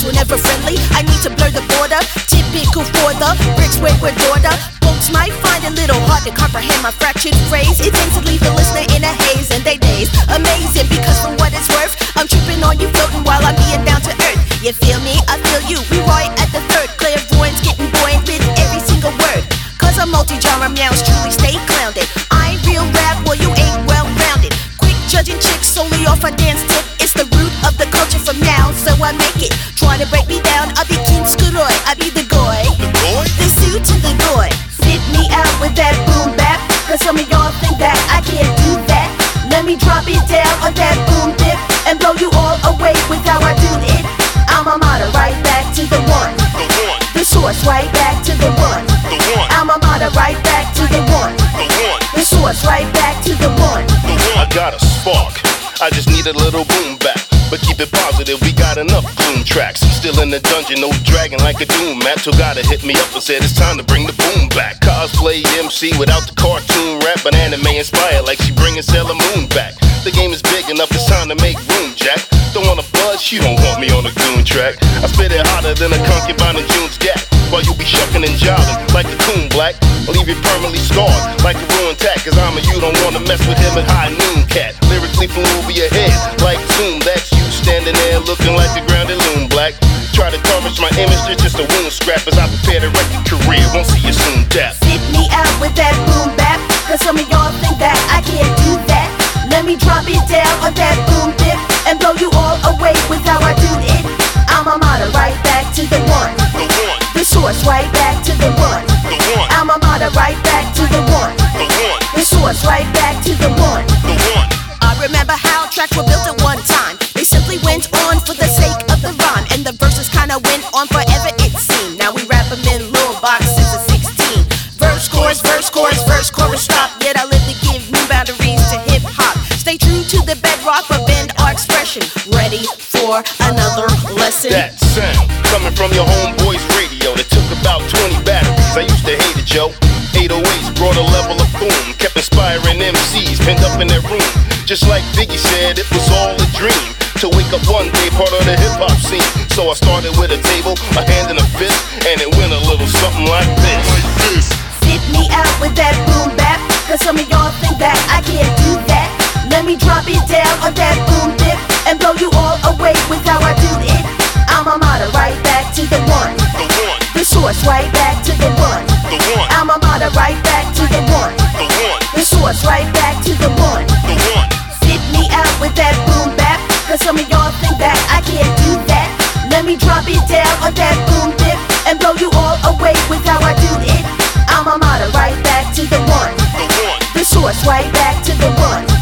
were never friendly. I need to blur the border. Typical for the bricks wayward daughter. Folks might find it a little hard to comprehend my fractured phrase. It tends to leave the listener in a haze, and they daze. Amazing, because for what it's worth, I'm tripping on you, floating while I'm being down to earth. You feel me? I feel you. We right at the third. Clairvoyance getting buoyant with every single word. Cause I'm multi-genre meows truly stay clowned. I ain't real rap, well you ain't well-rounded. Quick judging chicks solely off a dance tip. It's the root of the culture from now, so I make it. Try to break me down, I be King Skuroy. I be the goy, the suit to the goy. Fit me out with that boom bap. Cause some of y'all think that I can't do that. Let me drop it down on that boom dip and blow you all away with how I do it. Alma mater, right back to the one. The source, right back to the one. Alma mater, right back to the one. The source, right back to the one. I got a spark, I just need a little boom back. But keep it positive, we got enough gloom tracks. Still in the dungeon, no dragon like a doom map. So gotta hit me up and said it's time to bring the boom back. Cosplay MC without the cartoon rap, but anime inspired like she bringing Sailor Moon back. The game is big enough, it's time to make room, Jack. Don't wanna buzz, you don't want me on the goon track. I spit it hotter than a concubine in June's gap. While you be shucking and jiving like a coon black. I'll leave you permanently scarred like a ruined tat. Cause I'm a you don't wanna mess with him at high noon cat. Lyrically from over your head like Zoom. That's you standing there looking like a grounded loon black. Try to tarnish my image, it's just a wound scrap. As I prepare to wreck your career, won't see you soon, tap. Fit me out with that boom bap. Cause some of y'all think that I can't do that. Let me drop it down on that boom dip and blow you all away with how I do it. Alma mater, right back to the one. The source, right back to the one. Alma mater, right back to the one. The source, right back to the one. I remember how tracks were built at one time. They simply went on for the sake of the rhyme, and the verses kinda went on forever it seemed. Now we rap them in little boxes of 16. Verse, chorus, verse, chorus, verse, chorus, stop. Yet I live to give new boundaries to hip-hop. Stay true to the bedrock, but bend our expression. Ready for another lesson? That sound coming from your homeboy's radio that took about 20 batteries. I used to hate it, yo. 808s brought a level of boom, kept inspiring MCs pinned up in their room. Just like Biggie said, it was all a dream to wake up one day part of the hip-hop scene. So I started with a table, a hand and a fist, and it went a little something like this. Fit me out with that boom bap. Cause some of y'all think that I can't do that. Let me drop it down on that boom dip and blow you all away with how I do it. Alma mater, right back to the one. The source, right back to the one. Alma mater, right back to the one. The source, right back to the one. Fit me out with that boom bap. Cause some of y'all think that I can't do that. Let me drop it down on that boom dip and blow you all away with how I do it. Alma mater, right back to the one. The source, right back to the one.